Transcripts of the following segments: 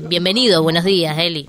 bienvenido, buenos días, Eli.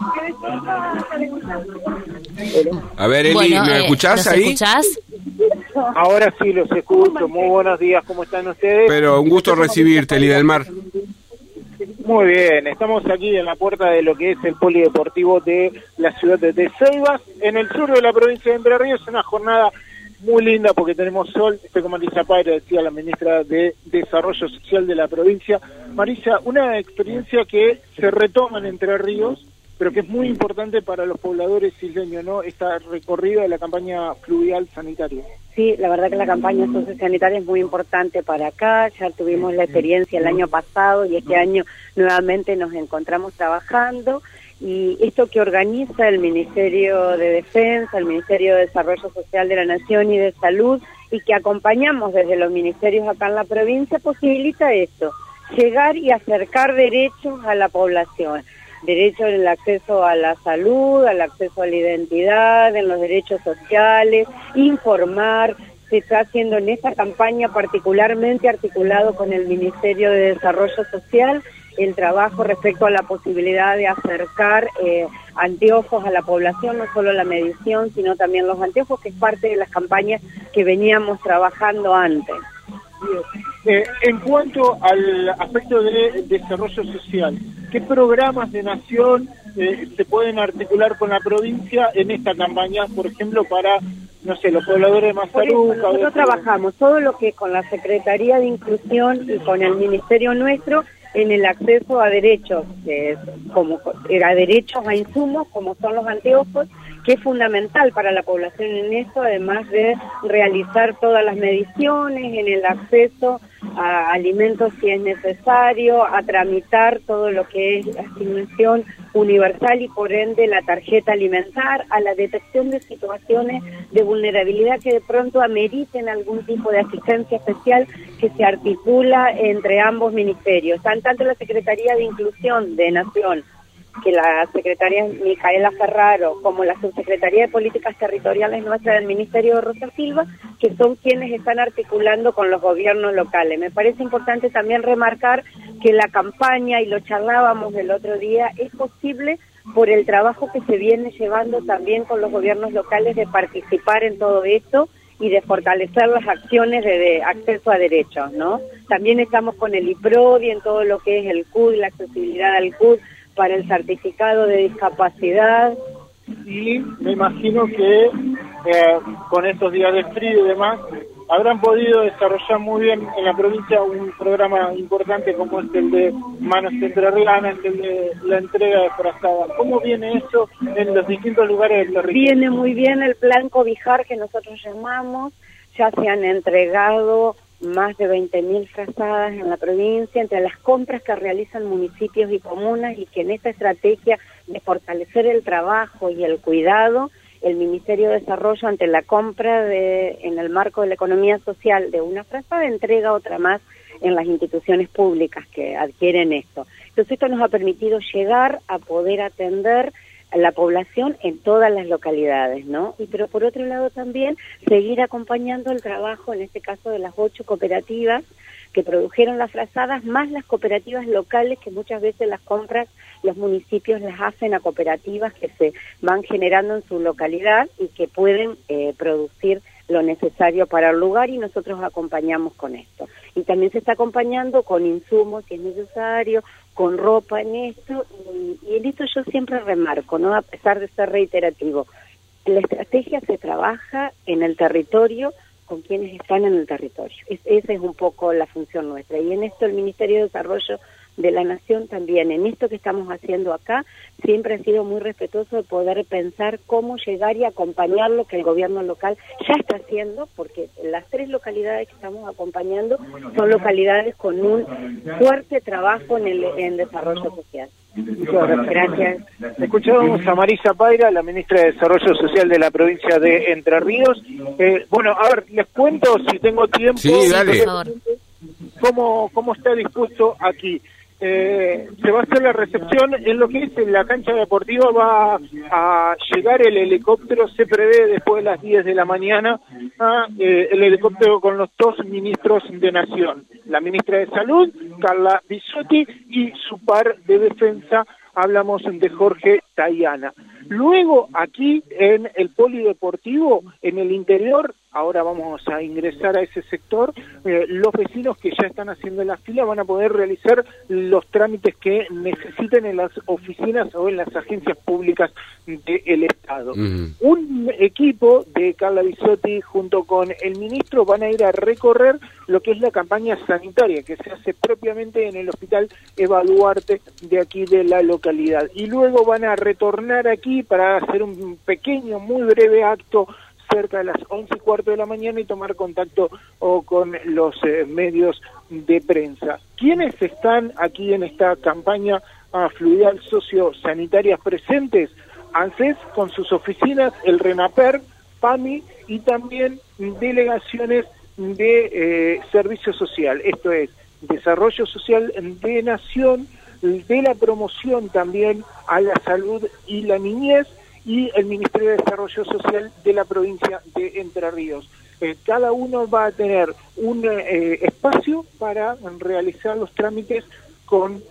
A ver, Eli, Bueno, ¿me escuchás ahí? ¿Escuchás? Ahora sí los escucho. Muy buenos días, ¿cómo están ustedes? Pero un gusto recibirte, Eli del Mar. Muy bien, estamos aquí en la puerta de lo que es el polideportivo de la ciudad de Ceibas, en el sur de la provincia de Entre Ríos. Una jornada muy linda porque tenemos sol. Estoy con Marisa Paira, decía la ministra de Desarrollo Social de la provincia. Marisa, una experiencia que se retoma en Entre Ríos, pero que es muy importante para los pobladores isleños, ¿no? Esta recorrida de la campaña fluvial sanitaria. Sí, la verdad que la campaña sociosanitaria es muy importante para acá. Ya tuvimos la experiencia el año pasado y este año nuevamente nos encontramos trabajando. Y esto que organiza el Ministerio de Defensa, el Ministerio de Desarrollo Social de la Nación y de Salud, y que acompañamos desde los ministerios acá en la provincia, posibilita esto, llegar y acercar derechos a la población. Derecho en el acceso a la salud, al acceso a la identidad, en los derechos sociales, informar. Se está haciendo en esta campaña particularmente articulado con el Ministerio de Desarrollo Social el trabajo respecto a la posibilidad de acercar anteojos a la población, no solo la medición, sino también los anteojos, que es parte de las campañas que veníamos trabajando antes. En cuanto al aspecto de desarrollo social, ¿qué programas de nación se pueden articular con la provincia en esta campaña, por ejemplo, para, no sé, los pobladores de Mazaruca? Nosotros trabajamos todo lo que es con la Secretaría de Inclusión y con el Ministerio nuestro en el acceso a derechos, a derechos a insumos, como son los anteojos, que es fundamental para la población en esto, además de realizar todas las mediciones, en el acceso a alimentos si es necesario, a tramitar todo lo que es la asignación universal y por ende la tarjeta alimentar, a la detección de situaciones de vulnerabilidad que de pronto ameriten algún tipo de asistencia especial que se articula entre ambos ministerios, tanto la Secretaría de Inclusión de Nación, que la secretaria Micaela Ferraro, como la subsecretaría de Políticas Territoriales nuestra del Ministerio de Rosa Silva, que son quienes están articulando con los gobiernos locales. Me parece importante también remarcar que la campaña, y lo charlábamos el otro día, es posible por el trabajo que se viene llevando también con los gobiernos locales de participar en todo esto y de fortalecer las acciones de acceso a derechos, ¿no? También estamos con el IPRODI en todo lo que es el CUD, la accesibilidad al CUD, para el certificado de discapacidad. Y me imagino que con estos días de frío y demás, habrán podido desarrollar muy bien en la provincia un programa importante como es el de Manos Entrerrianas, el de la entrega de frazadas. ¿Cómo viene eso en los distintos lugares del territorio? Viene muy bien el plan cobijar que nosotros llamamos, ya se han entregado más de 20.000 frazadas en la provincia, entre las compras que realizan municipios y comunas, y que en esta estrategia de fortalecer el trabajo y el cuidado, el Ministerio de Desarrollo, ante la compra en el marco de la economía social de una frazada, entrega otra más en las instituciones públicas que adquieren esto. Entonces esto nos ha permitido llegar a poder atender a la población en todas las localidades, ¿no? Pero por otro lado también seguir acompañando el trabajo, en este caso de las 8 cooperativas que produjeron las frazadas, más las cooperativas locales, que muchas veces las compras los municipios las hacen a cooperativas que se van generando en su localidad y que pueden producir lo necesario para el lugar, y nosotros acompañamos con esto. Y también se está acompañando con insumos si es necesario, con ropa en esto, y en esto yo siempre remarco, ¿no? A pesar de ser reiterativo, la estrategia se trabaja en el territorio con quienes están en el territorio. Esa es un poco la función nuestra, y en esto el Ministerio de Desarrollo de la Nación también, en esto que estamos haciendo acá, siempre ha sido muy respetuoso de poder pensar cómo llegar y acompañar lo que el gobierno local ya está haciendo, porque las 3 localidades que estamos acompañando son localidades con un fuerte trabajo en desarrollo social. Gracias. Escuchábamos a Marisa Paira, la ministra de Desarrollo Social de la provincia de Entre Ríos. Bueno, a ver, les cuento si tengo tiempo. Sí, dale. ¿Cómo está dispuesto aquí? Se va a hacer la recepción en lo que es en la cancha deportiva. Va a llegar el helicóptero, se prevé después de las 10 de la mañana, el helicóptero con los 2 ministros de Nación. la ministra de Salud, Carla Bisotti, y su par de defensa, hablamos de Jorge Tayana. Luego, aquí en el polideportivo, en el interior, ahora vamos a ingresar a ese sector, los vecinos que ya están haciendo la fila van a poder realizar los trámites que necesiten en las oficinas o en las agencias públicas del Estado. Un equipo de Carla Bisotti junto con el ministro van a ir a recorrer lo que es la campaña sanitaria que se hace propiamente en el hospital Eva Duarte de aquí de la localidad. Y luego van a retornar aquí para hacer un pequeño, muy breve acto cerca de las 11:15 de la mañana y tomar contacto con los medios de prensa. ¿Quiénes están aquí en esta campaña fluvial sociosanitarias presentes? ANSES con sus oficinas, el RENAPER, PAMI y también delegaciones de servicio social, esto es, desarrollo social de nación, de la promoción también a la salud y la niñez, y el Ministerio de Desarrollo Social de la provincia de Entre Ríos. Cada uno va a tener un espacio para realizar los trámites con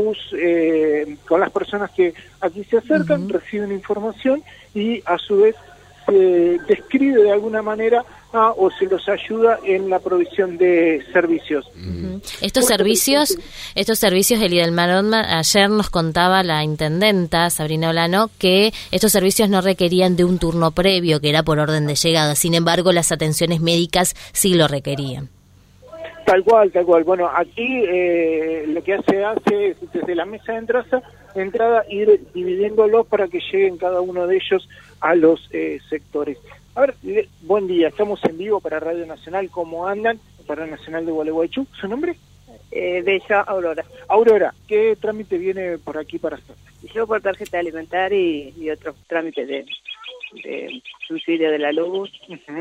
con las personas que aquí se acercan, reciben información y a su vez se describe de alguna manera o se los ayuda en la provisión de servicios. Estos servicios, Elidelmar Otman, ayer nos contaba la intendenta Sabrina Olano que estos servicios no requerían de un turno previo, que era por orden de llegada. Sin embargo, las atenciones médicas sí lo requerían. Tal cual. Bueno, aquí lo que hace es desde la mesa de entrada ir dividiéndolos para que lleguen cada uno de ellos a los sectores. A ver, buen día, estamos en vivo para Radio Nacional. ¿Cómo andan? Para Nacional de Gualeguaychú. ¿Su nombre? Bella Aurora. Aurora, ¿qué trámite viene por aquí para hacer? Yo por tarjeta alimentaria y otros trámites de subsidio de la luz.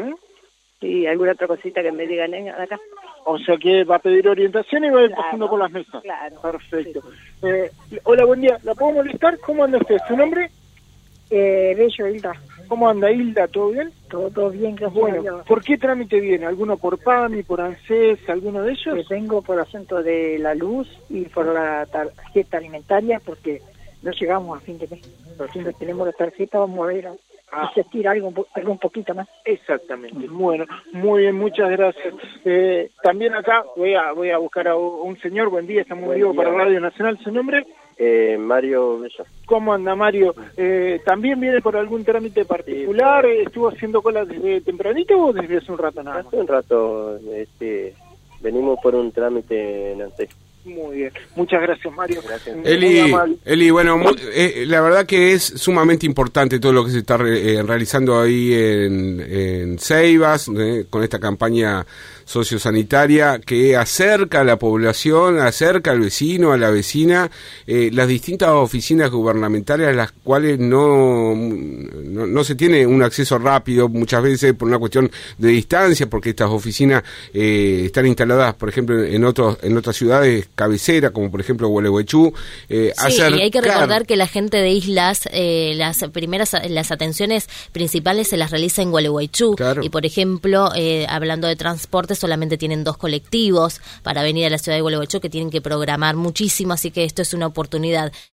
Y alguna otra cosita que me digan acá. O sea que va a pedir orientación y va a ir pasando por las mesas. Claro. Perfecto. Sí. Hola, buen día. ¿La puedo molestar? ¿Cómo anda usted? ¿Su nombre? Bello, Hilda. ¿Cómo anda, Hilda? ¿Todo bien? Todo bien, gracias. Bueno, ¿por qué trámite viene? ¿Alguno por PAMI, por ANSES, alguno de ellos? Vengo por asunto de la luz y por la tarjeta alimentaria porque no llegamos a fin de mes. Si no tenemos la tarjeta vamos a ver asistir algo un poquito más. Exactamente. Bueno, muy bien, muchas gracias. También acá voy a buscar a un señor. Buen día, estamos vivo para Radio Nacional. ¿Su nombre? Mario Bello. ¿Cómo anda, Mario? ¿También viene por algún trámite particular? ¿Estuvo haciendo cola desde tempranito o desde hace un rato nada más? Hace un rato, venimos por un trámite en ANSES. Muy bien, muchas gracias, Mario. Gracias. Eli, bueno, la verdad que es sumamente importante todo lo que se está realizando ahí en Ceibas, con esta campaña sociosanitaria que acerca a la población, acerca al vecino, a la vecina, las distintas oficinas gubernamentales a las cuales no se tiene un acceso rápido muchas veces por una cuestión de distancia, porque estas oficinas están instaladas, por ejemplo, en otras ciudades cabecera, como por ejemplo Gualeguaychú. Y hay que recordar que la gente de islas, las atenciones principales se las realiza en Gualeguaychú. Claro. Y por ejemplo, hablando de transporte, solamente tienen 2 colectivos para venir a la ciudad de Gualeguaychú que tienen que programar muchísimo, así que esto es una oportunidad.